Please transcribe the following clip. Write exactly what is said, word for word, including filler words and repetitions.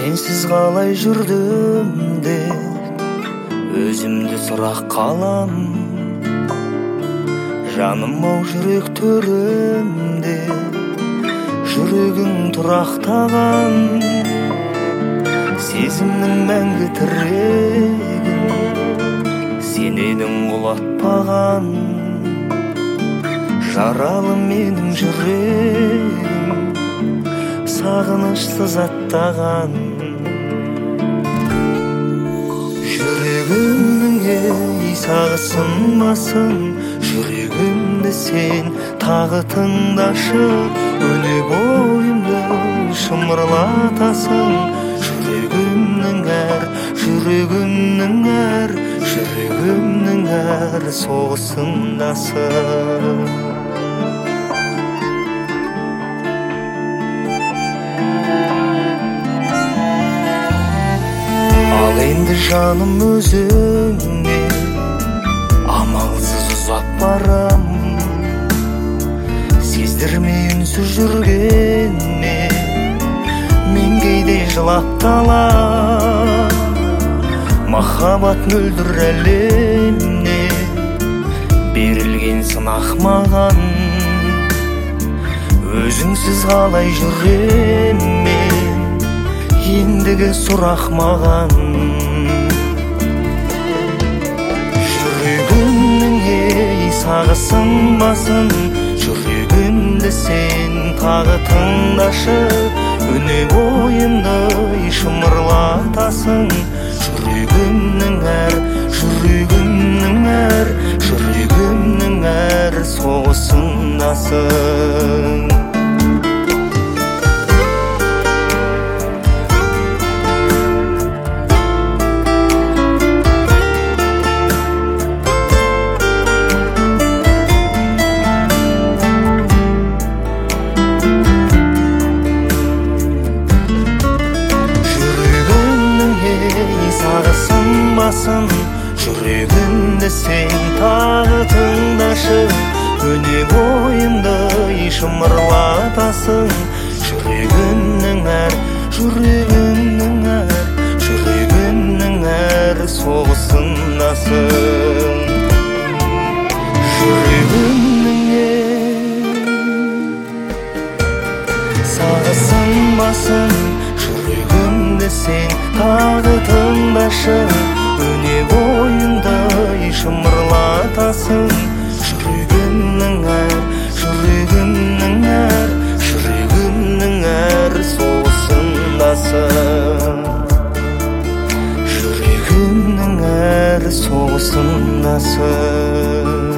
сенсіз қалай жүрдім деп өзімді сұрақ қалам. Жаным-ау жүрек төрімде жүрегің тұрақтаған, сезімнің мәңгі тірегін сен едің құлатпаған. Жаралы менің жүрегім сағынышсыз аттаған. Жүрегімнің ей сағысынбасын, жүрегімді сен тағы тыңдашы. Өне бойымды шымырлатасың, жүрегімнің әр, жүрегімнің әр, жүрегімнің әр соғысындасың. Ал енді жаным өзіңе амалсыз ұзап барам. Сездірмей үнсіз жүргенме мен кейде жылап қалам. Махаббат мөлдір әлемне берілген сынақ маған. Өзіңсіз қалай жүрем мен, ендігі сұрақ маған. Жүрегімнің ей сағысынбасын, жүрегімді сен тағы тыңдашы. Өне бойымды шымырлатасың, жүрегімнің әр, жүрегімнің әр, жүрегімнің әр соғысындасың. Жүрегімді сен тағы тыңдашы. Өне бойымды шымырлатасың, жүрегімнің әр, жүрегімнің әр, жүрегімнің әр соғысындасың. Жүрегімнің сағысынбасын, жүрегімді сен тағы тыңдашы. Өне бойыңды шымырлатасың, жүрегімнің әр, жүрегімнің әр, жүрегімнің әр соғысындасың. Жүрегімнің әр соғысындасың.